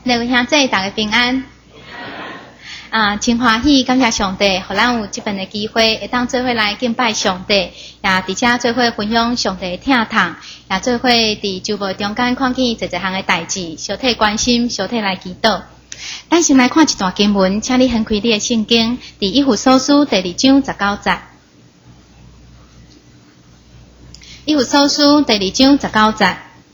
各位兄弟，大家平安。真欢喜，感谢上帝，互咱有这份的机会，会当做伙来敬拜上帝，也而且做伙分享上帝的疼痛，也做伙伫周末中间看见一项的代志，相体关心，相体来祈祷。咱先来看一段经文，请你翻开你的圣经，伫以弗所书第2章19节。以弗所书第2章19节。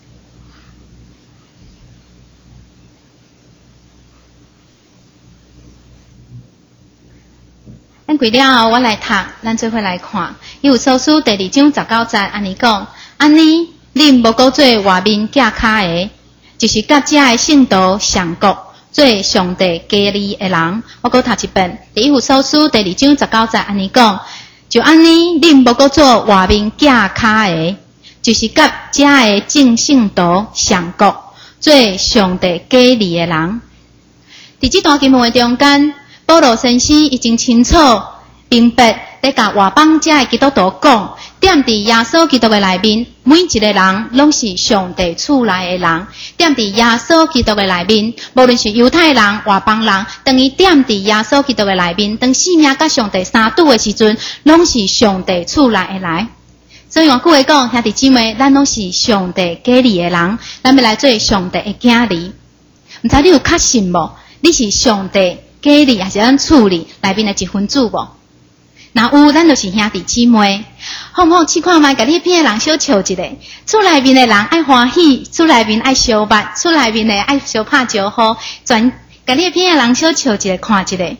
咱开了后，我来读，咱做伙来看。以弗所书第2章19节，安尼讲：安尼，恁无搁做外面架脚的，就是甲遮的圣徒上国，做上帝家里的人。我搁读一遍。以弗所书第2章19节，安尼讲：就安尼，恁无搁做外面架脚的，就是甲遮的正圣徒上国，做上帝家里的人。伫这段经文的中间，保罗先生已经清楚明白，咧甲外邦遮的基督徒讲，踮伫耶稣基督的内面，每一个人拢是上帝厝内的人。踮伫耶稣基督的内面，无论是犹太人、外邦人，当伊踮伫耶稣基督的内面，当性命甲上帝相拄的时阵，拢是上帝厝内的人。所以换句话讲，兄弟姊妹，咱拢是上帝家里的人，咱要来做上帝的囝儿。毋知你有确信无？你是上帝家里还是咱厝里内面的一份子无？若有，咱就是兄弟姊妹。好毋好？试看觅，甲你边的人小笑一下。厝内面的人爱欢喜，厝内面爱相捌，厝内面的爱相拍招呼，全甲你边的人小笑一下，看一下。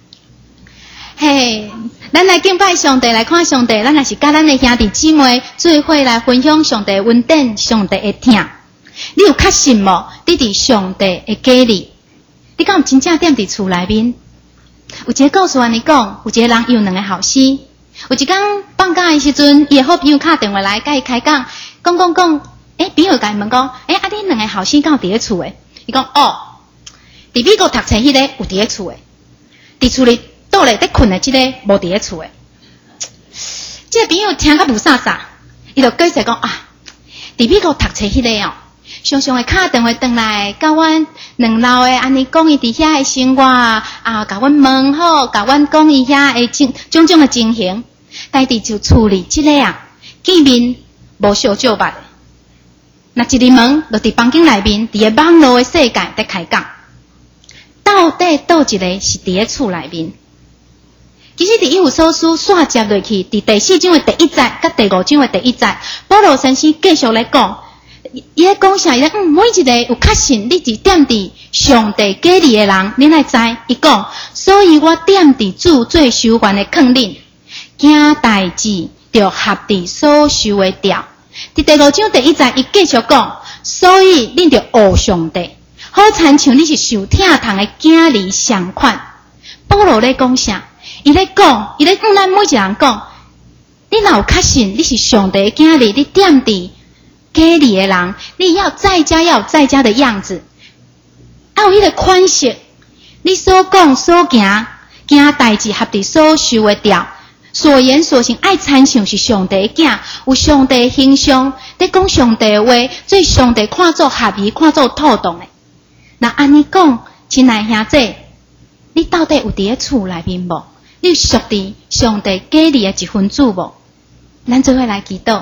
嘿，咱来敬拜上帝，来看上帝，咱也是甲咱的兄弟姊妹做伙来分享上帝的恩典、上帝的疼。你有确信无？你伫上帝的家里？你敢有真正踮伫厝内面？有一个故事安尼讲，有一个人伊有2个后生。有一天放假的时阵，伊的好朋友打电话来，甲伊开讲，讲，朋友甲伊问讲，你2个后生敢有伫咧厝诶？伊讲伫美国读册迄个有伫咧厝诶，伫厝里倒咧在困诶，即个无伫咧厝诶。即个朋友听甲无啥，伊就解释讲伫美国读册迄个常常会打电话转来，甲阮2楼诶安尼讲伊伫遐诶生活甲阮问好，甲阮讲伊遐诶种种诶情形。但伫就厝里即个见面无相照捌。若一入门，就伫房间内面，伫个网络诶世界在开讲，到底倒一个是伫咧厝内面？其实伫以弗所书续接落去，伫第4章诶第1节甲第5章诶第1节，保罗先生继续咧讲。伊咧讲啥？伊咧每一个有确信你是踮伫上帝家里的人，恁来知。伊讲，所以我踮伫主最受烦的劝恁，惊代志着合伫所受的调。伫第5章第1节，伊继续讲，所以恁着学上帝，好亲像你是受疼痛的囝儿相款。保罗咧讲啥？伊咧讲，伊咧向咱每一个人讲，你若有确信你是上帝的囝儿，你踮伫家里的人，你要在家要有在家的样子，要有迄个款式。你所讲所行，行代志合伫所受的调，所言所行爱亲像是上帝的囝，有上帝的形象，在讲上帝的话，做上帝看作合宜、看作妥当的。那安尼讲，亲爱兄弟，你到底有伫咧厝内面无？你有属伫上帝家里的一份子无？咱做伙来祈祷。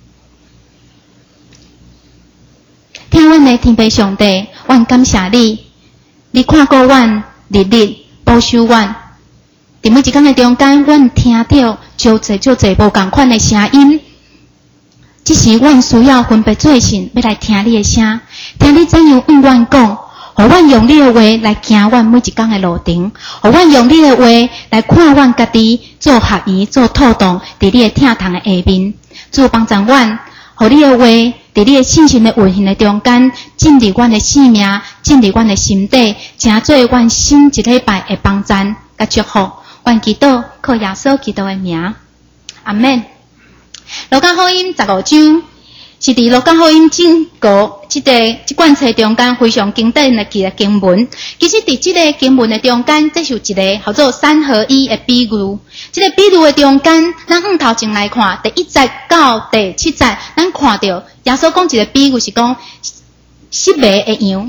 听阮的天父上帝，阮感谢你，你看顾阮日日保守阮。伫每一天的中间，阮听到少侪无共款的声音，只是阮需要分别做信，要来听你的声，听你怎样向阮讲，互阮用你的话来行阮每一天的路程，互阮用你的话来看阮家己做合宜、做妥当，伫你的疼痛的下面，主帮助阮，互你的话。伫你的信心的运行的中间，进入阮的生命，进入阮的心底，成做阮新一礼拜的帮助甲祝福。愿祈祷靠耶稣基督的名，阿们。路加福音15章是伫路加福音整个即卷册中间非常经典的一个经文。其实伫即个经文的中间，这是一个叫做3合1的比喻。即个比喻的中间，咱往头前来看，第1节到第7节，咱看到耶稣讲一个比喻是讲失迷的羊。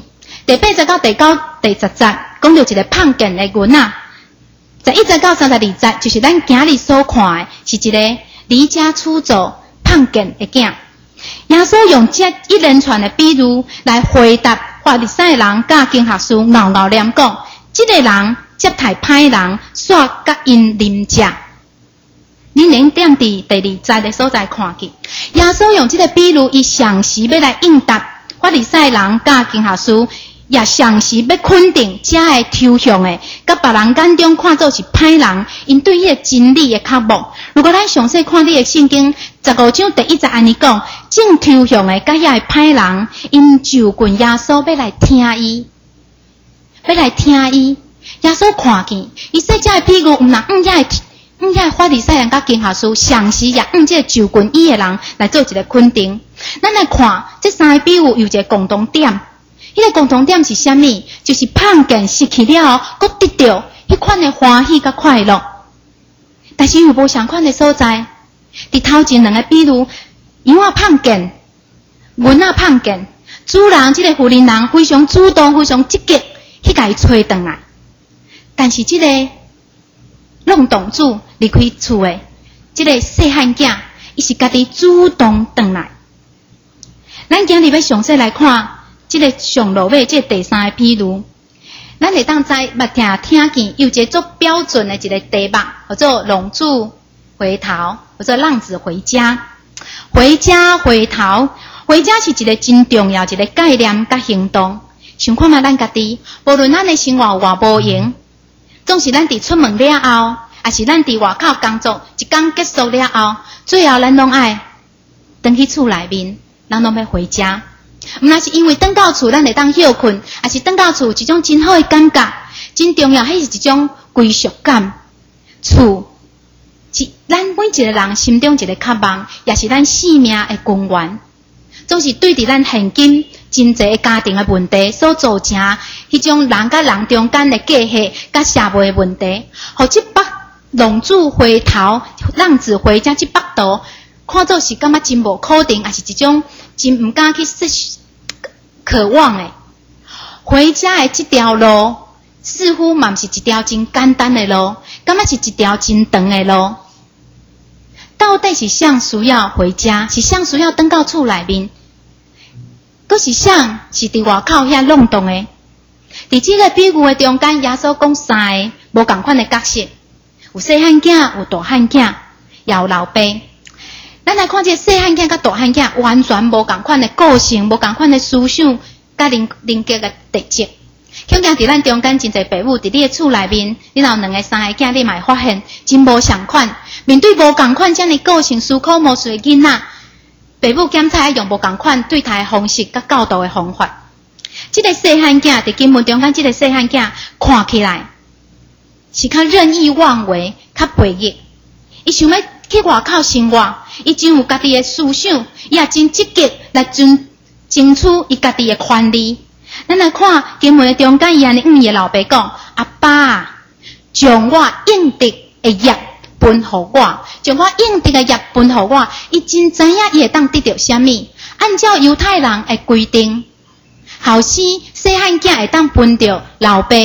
第8节到第9、第10节，讲到一个胖健的囡仔。11节到32节，就是咱今日所看的，是一个离家出走、胖健的囝。耶稣用这一连串的比喻来回答法利赛人甲经学士拗拗念讲，这个人接待歹人，煞甲因啉食。恁能点伫第2节的所在看去，耶稣用这个比喻，伊详时要来应答法利赛人甲经学士。也详时要肯定遮个抽象的，甲别人眼中看做是歹人，因对迄个真理的渴慕。如果咱详细看你的圣经15章第1节安尼讲，正抽象的甲遐个歹人，因就近耶稣要来听伊，要来听伊。耶稣看见，伊说遮个比喻，毋若遐个法利赛人甲经学士，详时也这个就近伊的人来做一个肯定。咱来看这3个比喻有一个共同点。迄个共同点是啥物？就是胖健失去了后，佫得到迄款的欢喜甲快乐。但是有无相款的所在？伫头前2个比喻，羊仔胖健，囡仔胖健，主人即个妇人人非常主动、非常积极去甲伊找回来。但是即个弄堂主离开厝的即个细汉囝，伊是家己主动回来。咱今日要详细来看。这个上落尾，这个第3个比喻，咱会当在捌听见有一个做标准的一个题目，叫做“龙主回头”，或者“浪子回家”。回家回头，回家是一个真重要一个概念甲行动。想看嘛，咱家己，无论咱的生活有偌无闲，总是咱伫出门了后，还是咱伫外口工作一天结束了后，最后咱拢爱回去厝内面，咱拢要回家。毋那是因为回到厝，咱会当休困，还是回到厝一种真好的感觉，真重要，迄是一种归属感。厝是咱每一个人心中一个渴望，也是咱生命的根源。总是对伫咱现今真侪家庭的问题所造成，迄种人甲人中间的隔阂，甲社会的问题，互即北浪子回头、浪子回家即北道，看做是感觉真无可能，也是一种真毋敢去渴望的。回家的这条路，似乎嘛毋是一条真简单的路，感觉是一条真长的路。到底是谁需要回家？是谁需要回到厝内面？佫是谁是伫外口遐弄动的？伫这个比喻的中间，耶稣讲3个无共款的角色，有细汉囝，有大汉囝，也有老爸。咱来看这细汉囝甲大汉囝完全无共款的个性，无共款的思想，甲人格的特质。恐惊伫咱中间真侪父母伫你的厝内面，你若有2个、3个囝，你嘛会发现真无相款。面对无共款遮尔个性、思考模式的囡仔，父母检查用无共款对待的方式甲教导的方法。这个细汉囝伫经文中间，这个细汉囝看起来是较任意妄为、较叛逆。伊想要去外口生活，伊真有家己的思想，伊也真积极来争取伊家己的权利。咱来看经文的中间，伊安尼伊的老爸讲：“阿爸，将我应得的业分互我，将我应得的业分互我。”伊真知影伊会当得到啥物？按照犹太人的规定，后生细汉囝会当分到老爸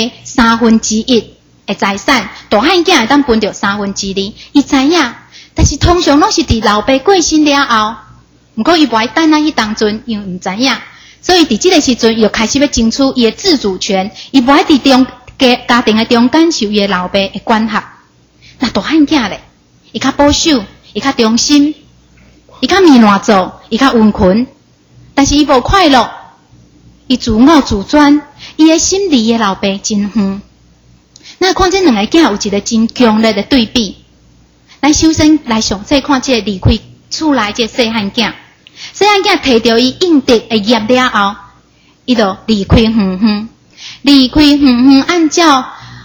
1/3的财产，大汉囝会当分到2/3。伊知影，但是通常拢是伫老爸过身了后，毋过伊无爱等咱迄当阵，因为毋知影。所以伫即个时阵，伊就开始要争取伊的自主权，伊无爱伫家庭的中间受伊的老爸的管辖。那大汉囝咧，伊较保守，伊较忠心，伊较面烂做，伊较温驯，但是伊无快乐，伊自我自专，伊的心离伊的老爸真远。那看这2个囝有一个真强烈的对比。咱首先来详细看这个离开厝内这细汉囝。细汉囝摕到伊应得的业了后，伊就离开远远。离开远远，按照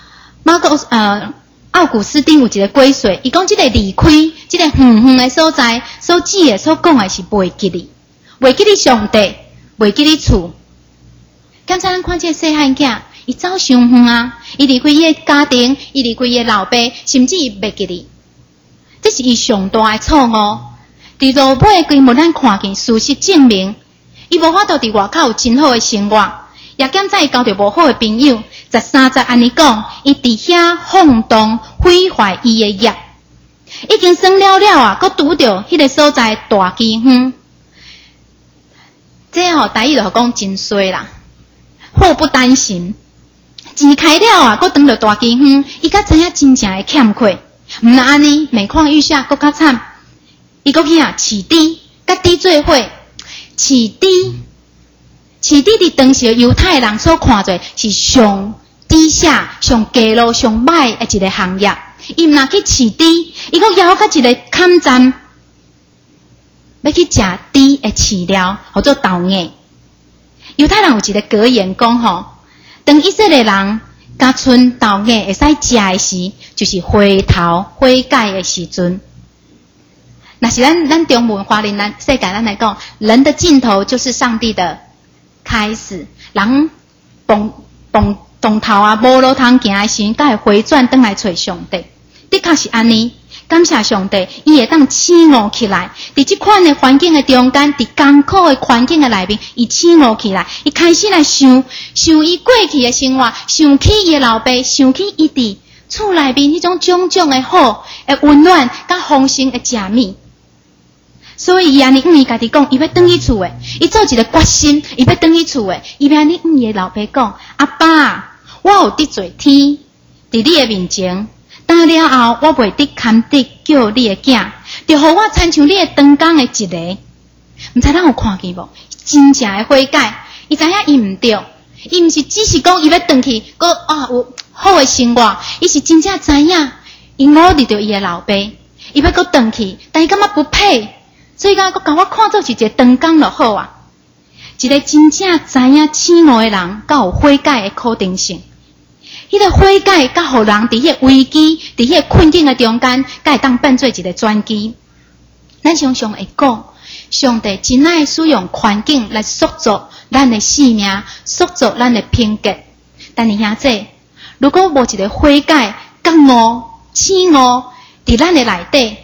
奥古斯丁有一个规矩，伊讲这个离开，这个远远的所在，所指的、所讲的是袂记你，袂记你上帝，袂记你厝。刚才咱看这个细汉囝，伊走伤远啊，伊离开伊的家庭，伊离开伊的老爸，甚至伊袂记你。这是伊上大的错误。伫落尾规幕咱看见，事实证明，伊无法度伫外口有真好的生活， 叶检再交着无好的朋友，13节安尼讲，伊伫遐放荡毁坏伊的业，已经算了了啊，佮拄着迄个所在大饥荒。这台语就讲真衰啦，祸不单行。钱开了啊，佮当着大饥荒，伊才知影真正的欠缺。毋那安尼，每况愈下，佮较惨。伊佮去饲猪，甲猪做伙。饲猪伫当时的犹太人所看做是上低下、上低落、上歹的一个行业。伊毋若去饲猪，伊佮邀到一个坎站，要去食猪的饲料，叫做豆芽。犹太人有一个格言讲吼，当以色列人甲剩豆芽会使食的时，就是回头悔改的时阵。那是咱中文华人世界咱来讲，人的尽头就是上帝的开始。人动头啊，无路通行的时，才会回转转来找上帝。的确是安尼。感谢上帝，伊会当醒悟起来。伫即款的环境的中间，伫艰苦的环境的内面，伊醒悟起来，伊开始来想伊过去的生活，想起伊的老爸，想起伊伫厝内面迄种种的好、的温暖、甲丰盛的食物。所以伊安尼伊家己讲，伊要转去厝诶，伊做一个决心，伊要转去厝诶，伊要安尼伊的老爸讲：阿爸，我有得罪天，伫你的面前。打了后，我袂得堪得叫你的囝，就互我参像你的长工的一个。毋知咱有看见无？真正的悔改，伊知影伊毋对，伊毋是只是讲伊要转去，有好的生活，伊是真正知影，伊努力着伊的老爸，伊要转去，但伊感觉不配，所以甲我看做是一个长工就好啊。一个真正知影醒悟的人，甲有悔改的可定性。迄个悔改，甲互人伫迄个危机、伫迄个困境的中间，才会当变做一个转机。咱常常会讲，上帝真爱使用环境来塑造咱的生命，塑造咱的品格。但是兄弟，如果无一个悔改、觉悟、醒悟伫咱的内底，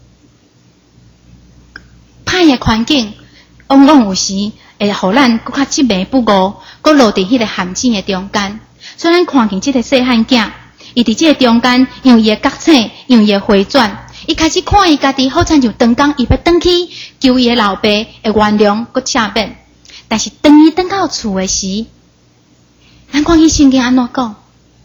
歹的环境，往往有时会互咱搁较执迷不悟，搁落伫迄个陷阱的中间。所以咱看见这个细汉囝，伊伫这个中间，用伊的觉醒，用伊的回转，伊开始看伊家己好亲像长工，伊要转去求伊的老爸的原谅，搁赦免。但是当伊转到厝的时，咱看伊圣经安怎讲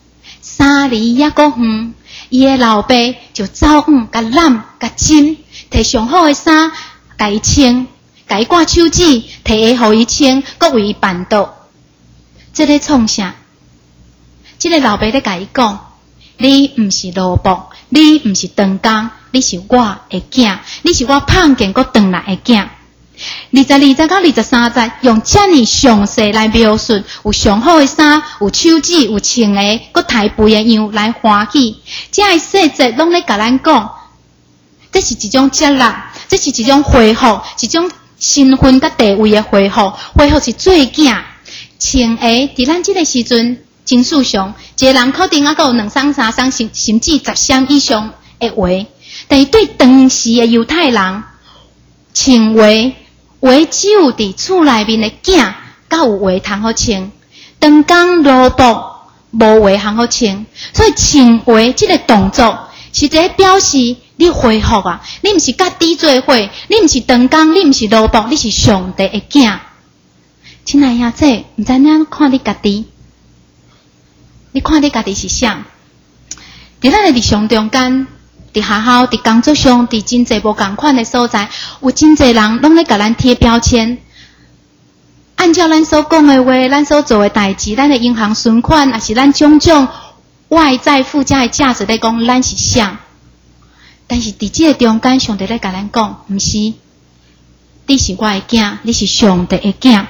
？3里也搁远，伊的老爸就走甲揽甲斟，摕上好的衫，甲伊穿，甲伊挂手指，摕下互伊穿，搁为伊办桌。这个创啥？这个老爸咧甲伊讲，你毋是萝卜，你毋是长工，你是我的囝，你是我胖见搁转来的囝。22节到23节，用遮尔详细来描述，有上好的衫，有手指，有穿的，搁抬肥的样来欢喜。这个细节拢咧甲咱讲，这是一种接纳，这是一种恢复，一种身份甲地位的恢复。恢复是做囝，穿的伫咱这个时阵。真事上，一个人可能还有2双、3双，甚至10双以上的话，但是对当时的犹太人，穿话只有伫厝内面的囝，才有话通好穿。长工萝卜无话通好穿，所以穿话这个动作是一个表示你恢复啊！你毋是甲猪做伙，你毋是长工，你毋是萝卜，你是上帝的囝。亲爱兄弟，毋知影看你家己。你看你家己是啥？伫咱的日常中间，伫学校、伫工作上、伫真侪无共款的所在，有真侪人拢咧甲咱贴标签。按照咱所讲的话，咱所做的代志，咱的银行存款，也是咱种种外在附加的价值咧讲，咱是啥？但是伫这个中间，上帝咧甲咱讲，毋是，你是我的囝，你是上帝的囝。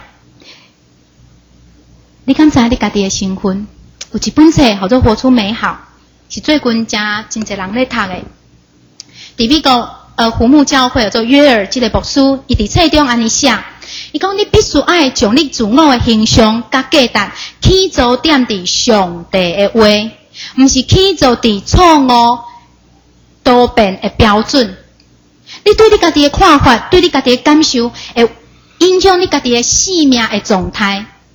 你敢知你家己的身份？有一本册叫做《活出美好》，是最近真侪人咧读的。伫美国胡木教会叫做约尔这个牧师，伊伫册中安尼写，伊讲你必须爱将你自我的形象甲价值起造点伫上帝的话，毋是起造伫错误多变的标准。你对你家己的看法，对你家己的感受，会影响你家己的生命的状态。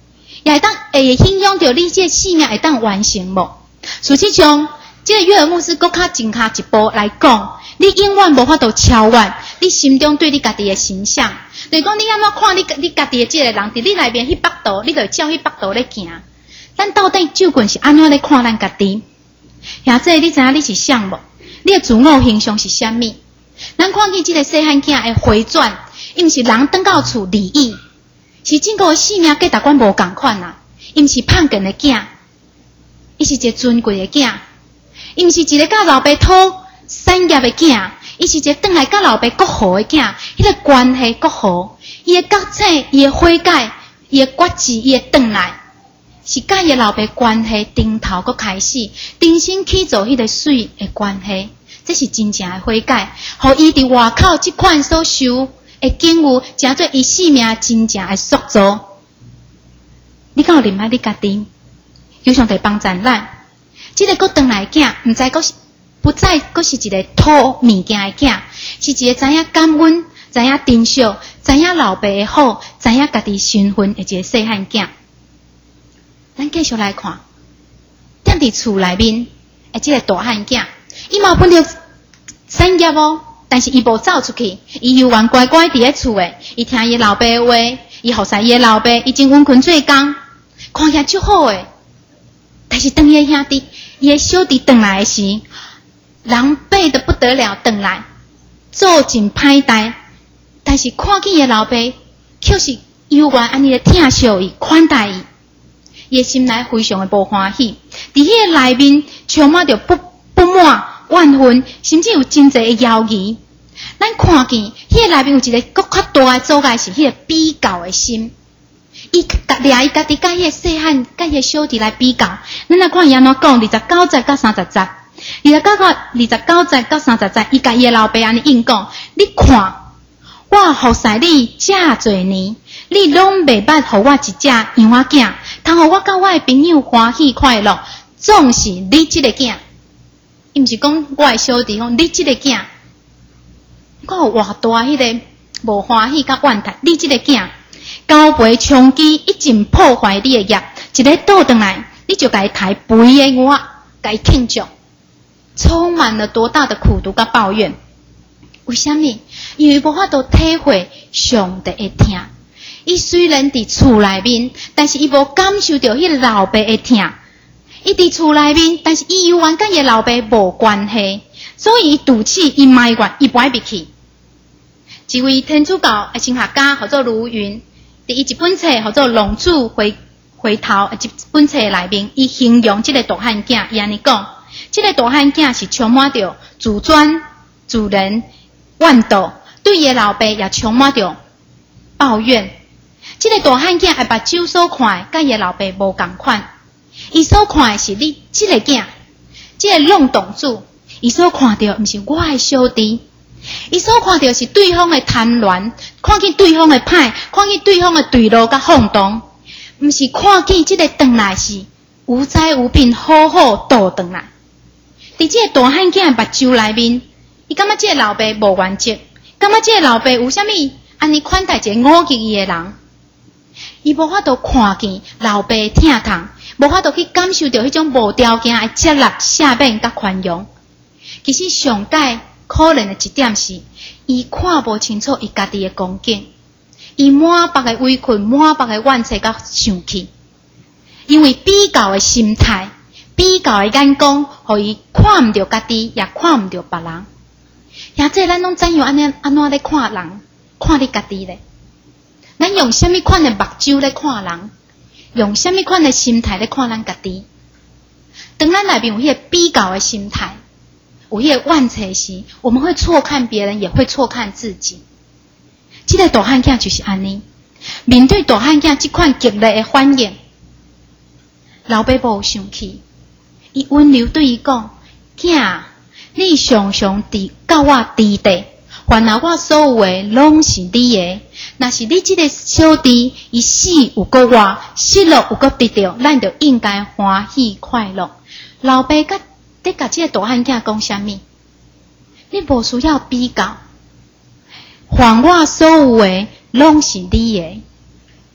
也会影响到你这性命会当完成无？实际上，这个约尔牧师搁较前下一步来讲，你永远无法度超越你心中对你家己的形象。就是讲，你安怎看你家己的这个人，伫你内面迄北道，你就照迄北道咧行。咱到底究竟是安怎咧看咱家己？兄弟，你知影你是啥无？你的自我形象是啥物？咱看见这个细汉囝的回转，伊毋是人转到厝离异，是整个性命跟大家无共款啊！伊毋是胖健的囝，伊是一个尊贵的囝，伊毋是一个甲老爸讨产业的囝，伊是一个转来甲老爸国好的囝，迄个关系国好，伊的觉醒，伊的悔改，伊的决志，伊的转来，是甲伊的老爸关系顶头搁开始，重新去做迄个水的关系，这是真正的悔改，互伊伫外口即款所受的境遇，成做伊生命真正的塑造。你敢有认识你家己？有上帝帮助咱，即个搁转来囝，毋知搁是不再搁是一个讨物件的囝，是一个知影感恩、知影珍惜、知影老爸的好、知影家己身份的一个细汉囝。咱继续来看，踮伫厝内面的即个大汉囝，伊嘛分着产业哦，但是伊无走出去，伊犹原乖乖伫咧厝诶，伊听伊老爸的话，伊服侍伊的老爸，伊真温困做工，看起来足好诶。但是当伊的兄弟，伊的小弟转来的时，狼狈得不得了，转来做真歹代，但是看见伊的老爸，却是犹原安尼咧疼惜伊、款待伊，伊的心内非常的无欢喜，伫迄个内面充满着不满、怨恨，甚至有真侪的犹疑。咱看见迄个内面有一个更较大的阻碍，是迄个比较的心。伊掠伊家己甲迄个细汉、甲迄个小弟来比较，咱来看伊安怎讲29节到30节。29节到30节，伊甲伊的老爸安尼应讲：你看，我服侍你遮侪年，你拢袂捌互我一只羊仔囝，通互我甲我的朋友欢喜快乐，总是你即个囝。伊毋是讲我的小弟，讲你即个囝，我有偌大迄个无欢喜甲怨叹，你即个囝。交陪长期一直破坏你的业，一个倒转来，你就该抬肥的我，该庆祝，充满了多大的苦毒甲抱怨？为什么？因为无法度体会上帝的疼。伊虽然伫厝内面，但是伊无感受到迄个老爸的疼。伊伫厝内面，但是伊犹原甲伊老爸无关系，所以伊赌气，伊埋怨，伊摆不去。一位天主教的神学家叫做卢云。伫伊一本册叫做《浪子回头》一本册内面，伊形容即个大汉囝，伊安尼讲：即个大汉囝是充满着自尊、自人、怨妒，对伊的老爸也充满着抱怨。即个大汉囝的目睭所看的，甲伊的老爸无共款。伊所看的是你即个囝，即个浪动子，伊所看到毋是我的小弟。伊所看到是对方的贪婪，看见对方的歹，看见对方的坠落甲放荡，毋是看见即个转来是无灾无病，好好倒转来。伫即个大汉囝的目睭内面，伊感觉即个老爸无原则，感觉即个老爸有啥物安尼款待一个误解伊的人，伊无法度看见老爸的疼痛，无法度去感受到迄种无条件的接纳、赦免甲宽容。其实上界可怜的一点是，伊看无清楚伊家己的光景，伊满腹的委屈、满腹的怨气甲生气，因为比较的心态、比较的眼光，互伊看毋到家己，也看毋到别人。也即咱拢怎样安怎咧看人、看你家己咧？咱用什么款的目睭咧看人？用什么款的心态咧看咱家己？当咱内面有迄个比较的心态。有迄个怨气时，我们会错看别人，也会错看自己。这个大汉囝就是安尼，面对大汉囝这款激烈的反应，老爸无生气，伊温柔对伊讲：囝，你常常甲我伫地，原来我所有的拢是你的。若是你这个小弟，伊死有个活，失落有个得到，咱就应该欢喜快乐。老爸你甲这个大汉囝讲啥物？你无需要比较，凡我所有的拢是你的。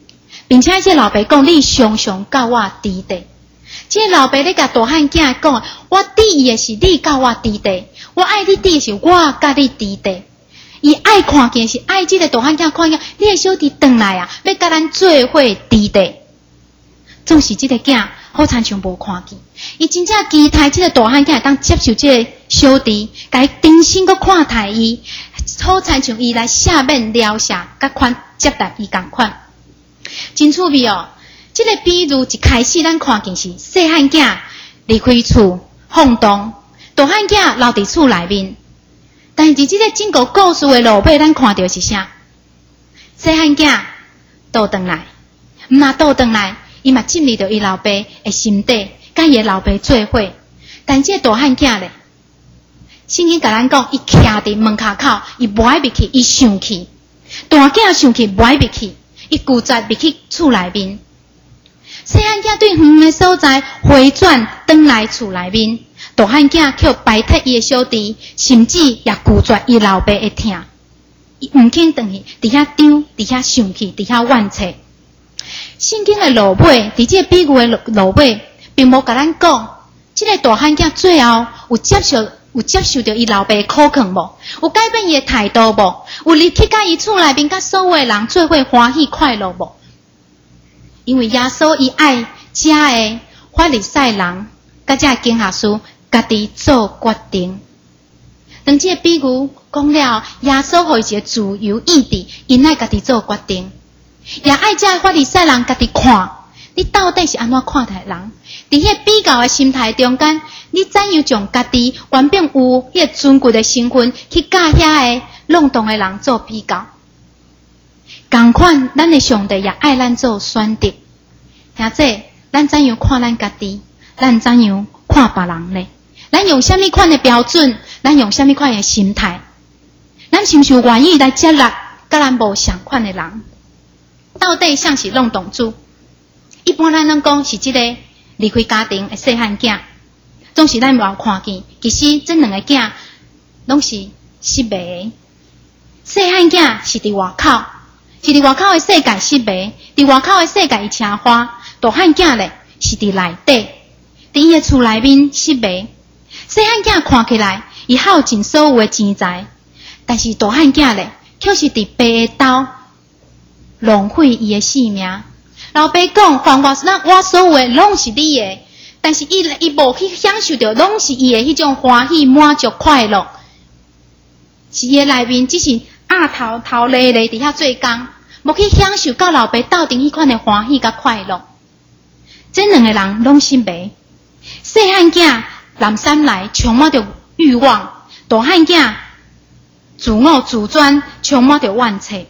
并且这老爸讲，你常常教我伫地。这老爸咧甲大汉囝讲，我伫伊的是你教我伫地，我爱你伫的是我甲你伫地。伊爱看见是爱这个大汉囝看见，你的小弟转来啊，要甲咱做伙伫地。总是这个囝好亲像无看见，伊真正期待这个大汉囝会当接受这个小弟，甲伊重新搁看待伊，好亲像伊来下面聊下，甲款接待伊共款，真趣味哦。这个比如一开始咱看见是细汉囝离开厝放荡，大汉囝留伫厝内面。但是这个整个故事的路尾，咱看到是啥？细汉囝倒转来，毋若倒转来，伊嘛进入到伊老爸的心底，甲伊的老爸做伙。但这个大汉囝咧，圣经甲咱讲，伊徛伫门骹口，伊无爱入去，伊生气。大囝生气无爱入去，伊拒绝入去厝内面。细汉囝对远的所在回转，转来厝内面。大汉囝却摆脱伊的小弟，甚至也拒绝伊老爸的疼，伊毋肯转去，伫遐张，伫遐生气，伫遐怨气。圣经的落尾，伫这比喻的落尾，并无甲咱讲，这个大汉囝最后有接受到伊老爸的苦劝无？有改变伊的态度无？有入去甲伊厝内面甲所有的人做伙欢喜快乐无？因为耶稣伊爱遮的法利赛人，甲遮经学士家己做决定。当这个比喻讲了，耶稣互伊一个自由意志，因爱家己做决定，也爱遮法利赛人家己看，你到底是安怎看待人？伫迄比较的心态中间，你怎样将家己原本有迄个尊贵的身份，去甲遐个浪荡的人做比较？同款，咱的上帝也爱咱做选择。兄弟，咱怎样看咱家己？咱怎样看别人呢？咱用什么款的标准？咱用什么款的心态？咱是毋是愿意来接纳甲咱无相款的人？到底像是浪荡主？一般咱拢讲是即个离开家庭的细汉囝，总是咱无看见。其实这两个囝拢是失迷的。细汉囝是伫外口，是伫外口的世界失迷，伫外口的世界伊车花。大汉囝咧是伫内底，伫伊的厝内面失迷。细汉囝看起来，伊耗尽所有的钱财，但是大汉囝咧，却是伫爸的兜浪费伊的性命。老爸讲，凡我所有的拢是你的，但是伊无去享受到，拢是伊的迄种欢喜、满足、快乐。是伊的内面只是头咧咧伫遐做工，无去享受到老爸斗阵迄款的欢喜甲快乐。这两个人拢失迷。细汉囝南山来，充满着欲望；大汉囝自我自尊，充满着怨气。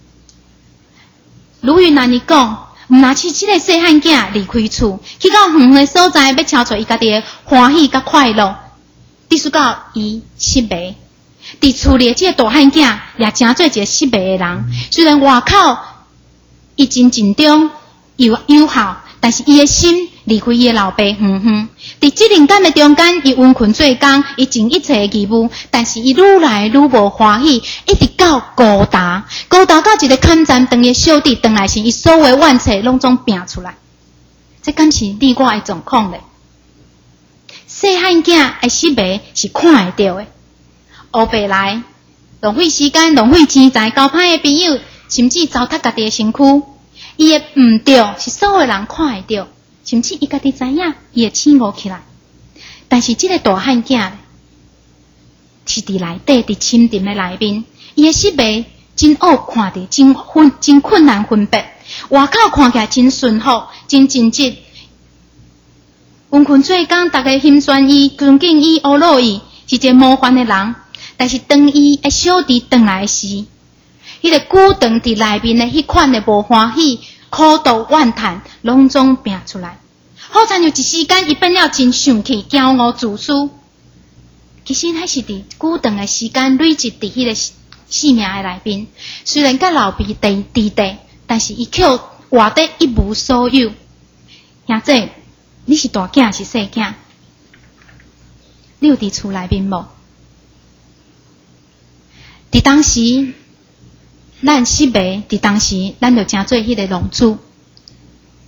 鲁云南伊讲，毋若是即个细汉囝离开厝，去到远的所在，要超出伊家己的欢喜甲快乐，必须到伊失迷。伫厝里即个大汉囝也真做一个失迷的人。虽然外口伊真尽忠又友好，但是伊的心离开伊的老爸远远。伫即人间的中间，伊温困做工，伊尽一切的义务，但是伊愈来愈无欢喜，一直到高达到一个坎站，当伊小弟回来时，伊所有的怨气拢总拼出来。这敢是你我的状况咧？细汉囝的失迷是看会到的，黑白来浪费时间、浪费钱财，交歹的朋友，甚至糟蹋家己的身躯。伊的毋对是所有人看会到。甚至伊家己知影，伊会醒悟起来。但是即个大汉囝是伫内底，伫深沉的内面，伊的失迷真恶看着，真困难分别。外口看起来真顺服，真正直，温困做工，大家欣赏伊、尊敬伊、侮辱伊，是一个模范的人。但是当伊的小弟转来时，迄个久长伫内面的迄款的无欢喜、苦毒怨叹，拢总拼出来。好像有一时间，伊变了真生气、骄傲、自私。其实还是伫久长的时间累积伫迄个生命的内面。虽然甲老爸伫地，但是伊却活得一无所有。兄弟，你是大囝是细囝？你有伫厝内面无？伫当时，咱失迷；伫当时，咱就真做迄个浪子。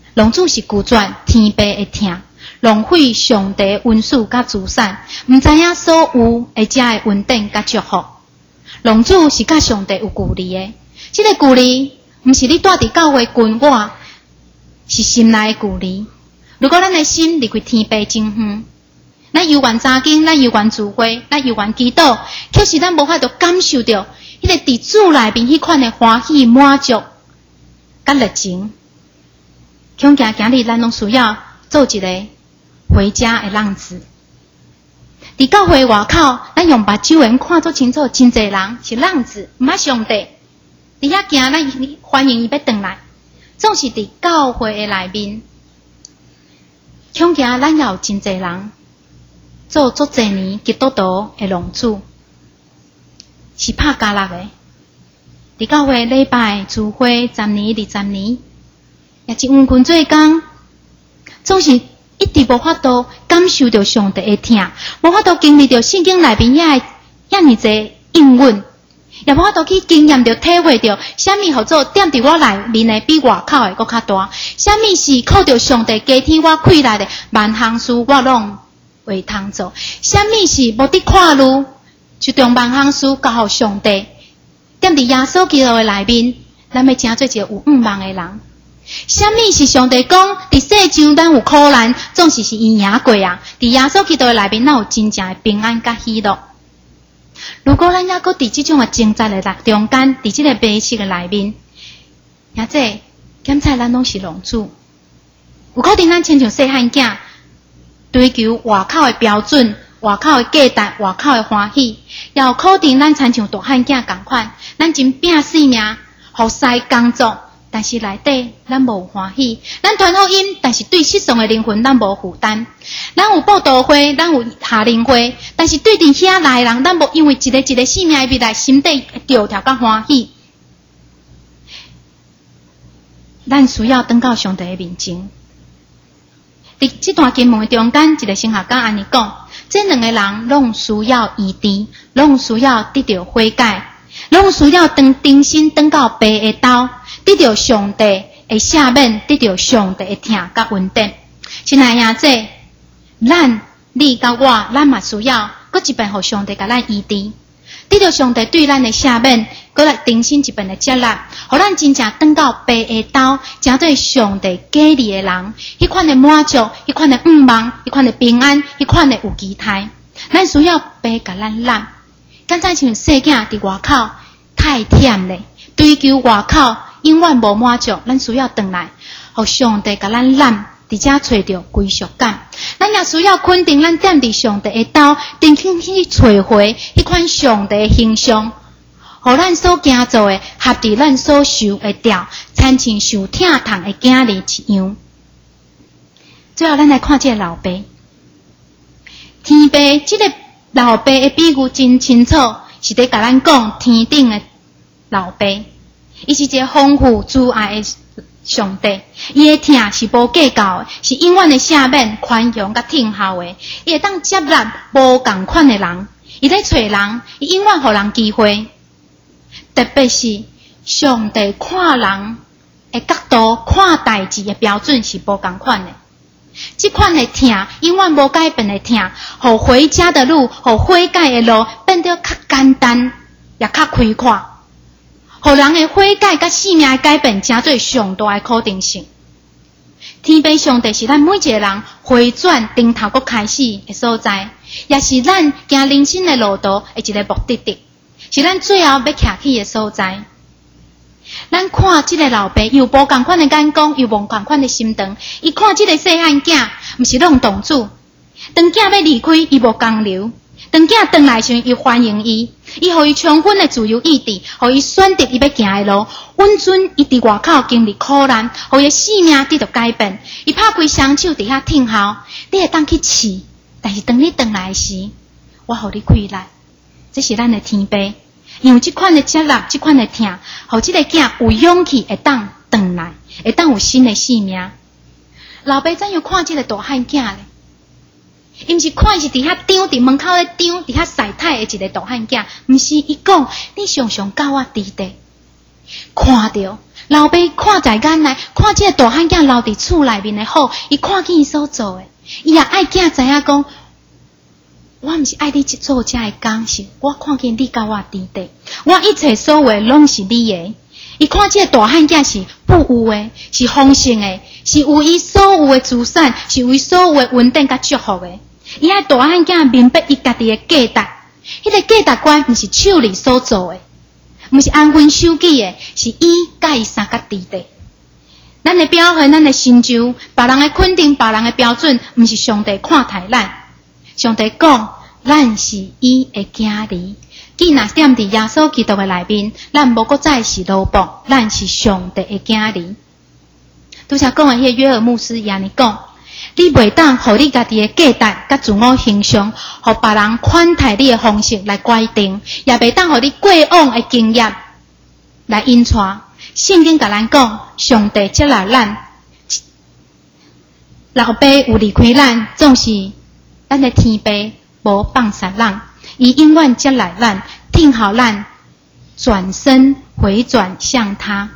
龙主是拒绝天父的疼，浪费上帝的恩赐甲资产，毋知影所有会遮的稳定甲祝福。龙主是甲上帝有距离的，这个距离毋是你住伫教会群我，是心内的距离。如果咱的心离开天父真远，咱犹原查经，咱犹原聚会，咱犹原祈祷，可是咱无法度感受到迄个伫主内面迄款的欢喜满足甲热情。恐惊今日咱拢需要做一个回家的浪子。伫教会外口，咱用目睭看做清楚，真侪人是浪子，毋捌上帝。伫遐行，咱欢迎伊要转来，总是伫教会的内面。恐惊咱也有真侪人做足侪年基督徒的浪子，是拍家乐的。伫教会礼拜聚会10年、20年，也是黄昏做工，总是一直无法度感受到上帝的疼，无法度经历到圣经内面遐尼侪应允，也无法度去经验到、体会到，啥物叫做踮伫我内面的比外口的搁较大，啥物是靠着上帝加添我开来的万项事，我拢会通做，啥物是无得看路，就将万项事交予上帝。踮伫耶稣基督的内面，咱要成做一个有愿望的人。啥物是上帝讲？伫世上咱有苦难，总是伊赢过啊！伫耶稣基督的内面，咱有真正的平安甲喜乐。如果咱还搁伫即种的挣扎的中间，伫即个悲戚的内面，也即检查咱拢是浪子。有可能咱亲像细汉囝，追求外口的标准、外口的价值、外口的欢喜，也有可能咱亲像大汉囝共款，咱真拼性命，服侍工作。但是内底咱无欢喜，咱传福音，但是对世上的灵魂咱无负担。咱有报道会，咱有夏令会，但是对伫遐来人，咱无因为一个生命的未来，心底跳跳甲欢喜。咱需要转到上帝的面前。伫这段经文的中间，一个神学家安尼讲：，这两个人拢需要医治，拢需要得到悔改，拢需要重新转到爸的兜。得到上帝的赦免，得到上帝的疼甲稳定。亲爱兄姐，咱你甲我，咱嘛需要搁一遍互上帝甲咱医治，得到上帝对咱的赦免，搁来重新一遍的接纳，互咱真正转到爸的兜，成做上帝给你的人，迄款的满足，迄款的愿望，迄款的平安，迄款的有期待。咱需要爸甲咱揽，敢才像细囝伫外口太忝咧，追求外口。永远无满足，咱需要转来，互上帝甲咱揽，伫遮找到归属感。咱也需要肯定，咱踮伫上帝的兜，定去找回迄款上帝的形象，互咱所行做的合伫咱所受的调，亲像受疼痛的囝儿一样。最后，咱来看这个老爸，天父这个老爸的比喻真清楚，是伫甲咱讲天顶的老爸。伊是一个丰富慈爱的上帝，伊的疼是无计较的，是永远的赦免、宽容甲听候的。伊会当接纳无共款的人，伊咧找人，伊永远互人机会。特别是上帝看人的角度、看代志的标准是无共款的。这款的疼，永远无改变的疼，互回家的路、互悔改的路变得较简单，也较开阔。互人的悔改甲生命的改变，成做上大的可定性。天父上帝是咱每一个人回转顶头搁开始的所在，也是咱行人生的路途的一个目的地，是咱最后要徛起的所在。咱看这个老爸，又无共款的眼光，又无共款的心肠。伊看这个细汉囝，毋是弄动主，当囝要离开，伊无强留。当囝转来时，伊欢迎伊，伊互伊充分的自由意志，互伊选择伊要行的路。稳准伊伫外口经历苦难，互伊的生命得到改变。伊拍开双手伫遐听候，你会当去试，但是当你转来时，我互你开来。这是咱的天父，因为这款的接纳，这款的疼，互这个囝有勇气会当转来，会当有新的生命。老爸怎样看这个大汉囝咧？伊毋是看是伫遐张，伫门口咧张，伫遐晒太的一个大汉囝，毋是伊讲，你常常教我伫地，看到老爸看在眼内，看这个大汉囝留伫厝内面的好，伊看见伊所做的，伊也爱囝知影讲，我毋是爱你做这个工，是我看见你甲我伫地，我一切所为拢是你的。伊看这个大汉囝是富有的，是丰盛的，是有伊所有的资产，是有伊所有的稳定甲祝福的。伊爱大汉囝明白伊家己的价值，迄个价值观毋是手里所做的。毋是安分守己的，是伊甲伊三角伫地。咱的表现，咱的成就，别人的肯定，别人的标准，毋是上帝看待咱。上帝讲，咱是伊的囝儿。既若踮伫耶稣基督的内面，咱无搁再是奴仆，咱是上帝的囝儿。拄则讲的迄个约尔牧师也安尼讲。你袂当互你家己的价值甲自我形象，互别人款待你的方式来决定，也袂当互你过往的经验来引带。圣经甲咱讲，上帝接纳咱，老爸有离开咱，总是咱的天父无放杀咱，伊永远接纳咱，定好咱转身回转向他。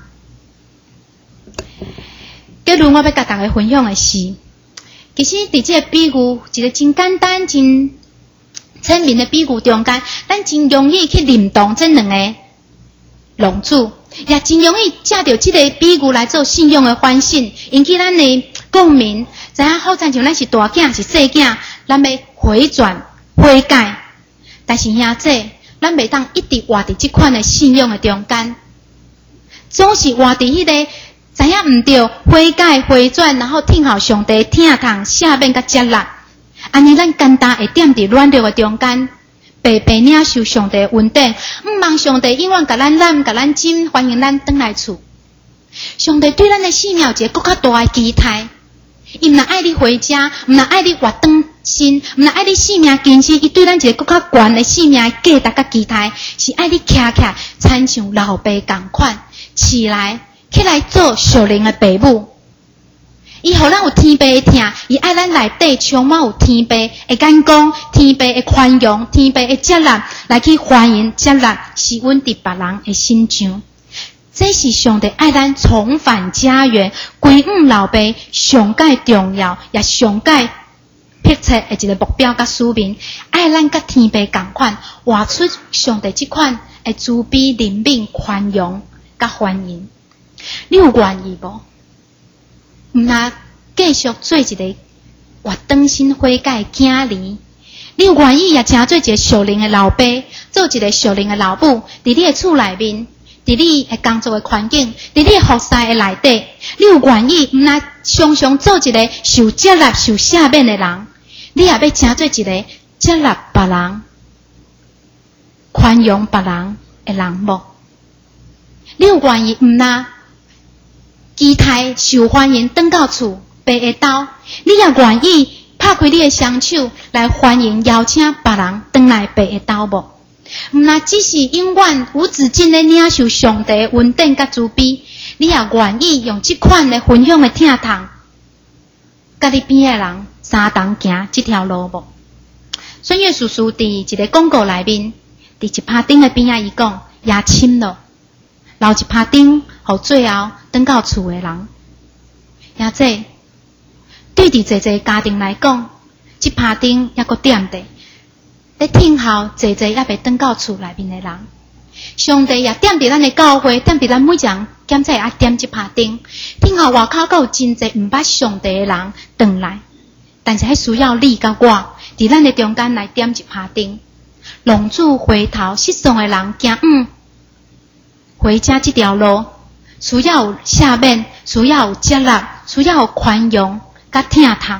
假如我要甲大家分享的是。其实，伫这个比喻，一个真简单、真聪明的比喻中间，咱真容易去认同这两个龙主，也真容易借着这个比喻来做信仰的反省，引起咱的共鸣。知影好亲像咱是大囝是细囝，咱要回转悔改，但是兄弟，咱袂当一直活伫这款的信仰的中间，总是活伫迄个。知影毋对，悔改回转，然后听候上帝听堂下面甲接纳，安尼咱简单会踮伫软弱的中间，白白领受上帝的恩典，毋望上帝永远甲咱揽、甲咱浸，欢迎咱转来厝。上帝对咱的生命有一个更较大的期待，伊毋若爱你回家，毋若爱你活转身，毋若爱你生命更新，伊对咱一个更较悬的生命的价值甲期待，是爱你徛起来，亲像老爸共款，起来做属灵的爸母，伊互咱有天父的疼，伊爱咱内底充满有天父的眼光、天父的宽容、天父的接纳，来去欢迎接纳，是阮伫别人的心上。这是上帝爱咱重返家园、归往老爸上界重要，也上界迫切的一个目标甲使命，爱咱甲天父共款，活出上帝这款的慈悲、怜悯、宽容甲欢迎。你有愿意无？毋若继续做一个活转身悔改的囝儿，你有愿意也成做一个属灵的老爸，做一个属灵的老母，伫你的厝内面，伫你的工作的环境，伫你的服侍的内底，你有愿意毋若常常做一个受接纳、受赦免的人，你也要成做一个接纳别人、宽容别人的人无？你有愿意毋若期待受欢迎，转到厝爸的兜，你也愿意拍开你的双手来欢迎邀请别人转来爸的兜无？毋若只是永远无止境的领受上帝的恩典甲慈悲，你也愿意用这款的分享的疼痛，甲你边的人相同行这条路无？孙悦叔叔伫一个广告内面，伫一拍顶的边仔伊讲，也深咯。留一拍顶，互最后转到厝的人。也这对伫侪侪家庭来讲，这拍顶还阁踮地，咧听候侪侪还袂转到厝内面的人。上帝也踮伫咱的教会，踮伫咱每一人检测也踮这拍顶，听候外口阁有真侪毋捌上帝的人转来，但是迄需要你甲我伫咱的中间来踮一拍顶。浪子回头失丧的人行回家这条路，需要有赦免，需要有接纳，需要有宽容，甲疼痛。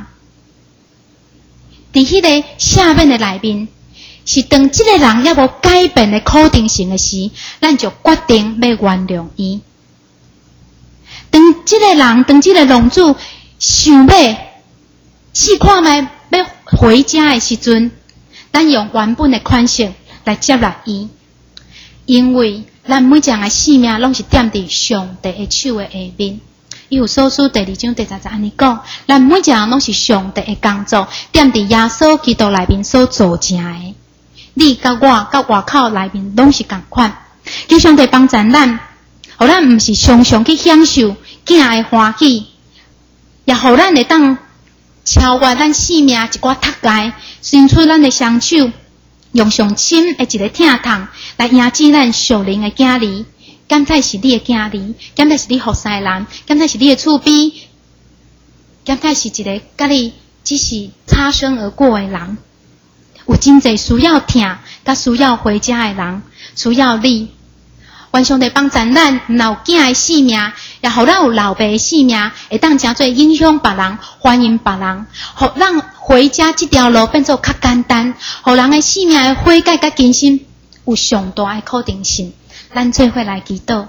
伫迄个赦免的内面，是当这个人也无改变的肯定性的时，咱就决定要原谅伊。当这个人，当这个浪子想要试看卖要回家的时阵，咱用原本的款式来接纳伊，因为咱每一个人生命拢是踮伫上帝的手的下面。伊有所书第2章第30安尼讲，咱每一个人拢是上帝的工作，踮伫耶稣基督内面所做成的。你甲我甲外口内面拢是共款，求上帝帮助咱， 互咱毋是常常去享受囝诶欢喜，也互咱会当超越咱性命一寡脱界，伸出咱诶双手，用上深诶一个疼痛来迎接咱属灵诶囝儿。敢才是你诶囝儿，敢才是你服侍诶人，敢才是你诶厝边，敢才是一个甲你只是擦身而过诶人。有真侪需要听，甲需要回家诶人，需要你。愿上帝帮助咱，若有囝诶性命，也互咱有老爸诶性命，会当诚做影响别人，欢迎别人，互咱回家这条路变做较简单，互人诶性命诶悔改甲更新有上大诶可能性。咱做伙来祈祷。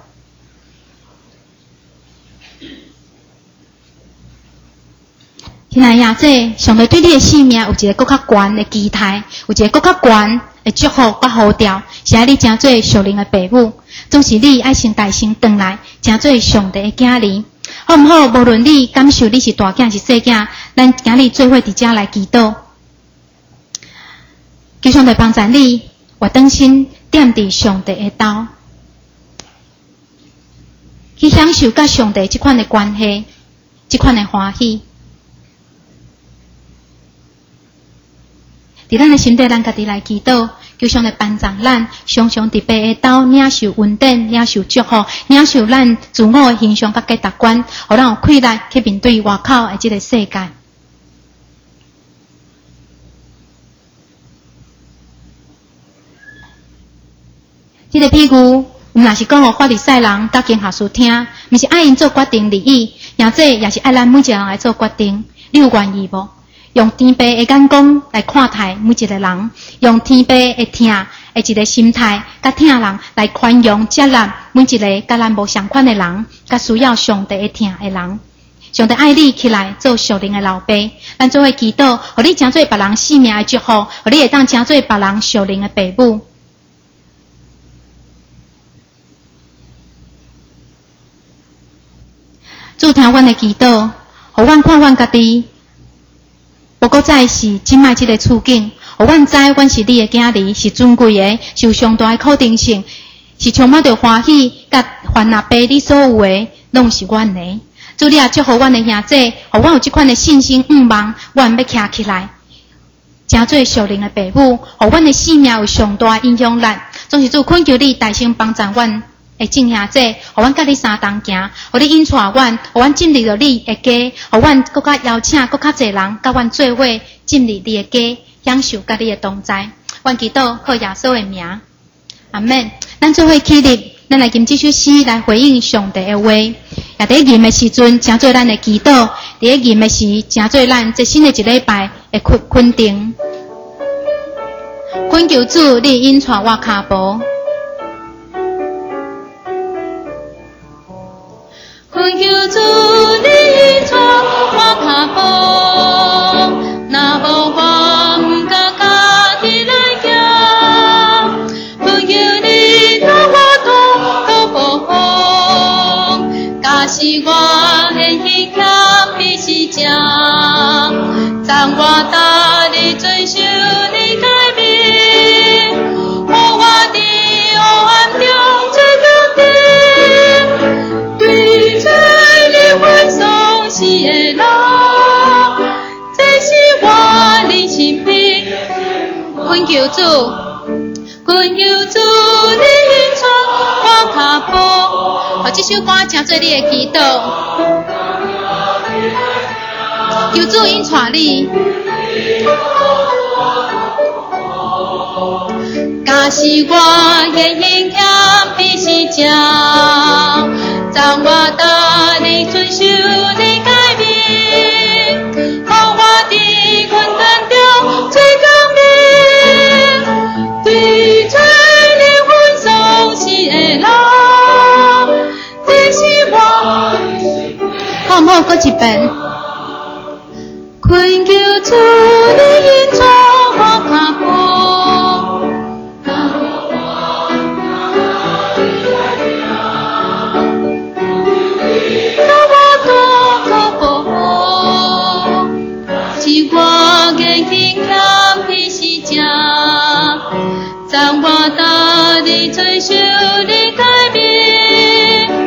亲爱的姐，上帝对你的性命有一个更较悬的期待，有一个更较悬的祝福甲呼召，是爱你诚做属灵的父母，总是你爱先大声转来，诚做上帝的囝儿，好毋好？无论你感受你是大囝是细囝，咱今日做伙伫遮来祈祷，求上帝帮助你，活转心踮伫上帝的道，去享受甲上帝这款的关系，这款的欢喜。伫咱的心底，咱家己来祈祷，求上帝帮助咱，常常伫爸的刀领受恩典，领受祝福，领受咱自我的形象甲价值观，互咱有气力去面对外口的这个世界。这个譬喻，若是讲互法利赛人甲经学士听，毋是爱因做决定利益，或者也是爱咱每一个人来做决定。你有愿意无？用天父的眼光来看待每一个人，用天父的疼的一个心态，甲疼人来宽容接纳每一个甲咱无相款的人，甲需要上帝的疼的人。上帝爱你起来做属灵的老爸，咱做伙祈祷，互你诚做别人性命的祝福，互你会当诚做别人属灵的父母。主听阮的祈祷，互阮看阮家己。不过再是即摆即个处境，互阮知阮是你的囝儿，是尊贵的，是有上大的肯定性，是充满着欢喜，甲凡那爸你所有的，拢是阮的。主你也祝福阮的兄弟，互阮有即款的信心望，阮要徛起来，诚做属灵的父母，互阮的性命有上大影响力。总是主恳求你大声帮助阮。会正兄弟，互阮甲你相同行，互你引带阮，互阮进入到你的家，互阮更加邀请更加侪人，甲阮做伙进入你的家，享受甲你的同在。阮祈祷靠耶稣的名，阿门。咱做伙起立，咱来吟这首诗来回应上帝的话。也伫吟的时阵，诚做咱的祈祷；伫吟的时，诚做咱这新的一礼拜的肯定。恳求主，你引带我脚步。恳求主，你引带我脚步，若无我毋敢家己来行。恳求你甲我同保护，假使我的心欠比是正，赞我搭你遵守你改变，互我伫黑暗中做决定，对罪离婚丧失的人，这是我的心病。恳求主，恳求主，你引带我脚步。互这首歌诚做你的祈祷，求主引带你。假使我的心欠比是正，赞我搭你遵守你改变，互我伫困难中做革命，对罪离婚丧失的人，这是我。好唔好？搁一遍。恳求主，你引带我脚步。赞我搭你遵守你改变，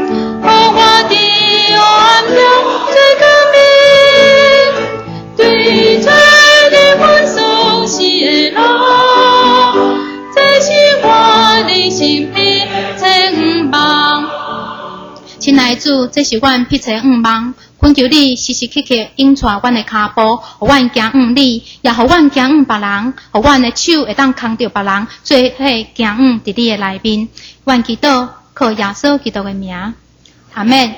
亲爱的主，这是阮辟邪5梦，恳求你时时刻刻引带阮的脚步，互阮行你，也互阮行别人，互阮的手会当扛着别人，做伙行伫你的内面。愿祈祷靠耶稣基督的名，阿们。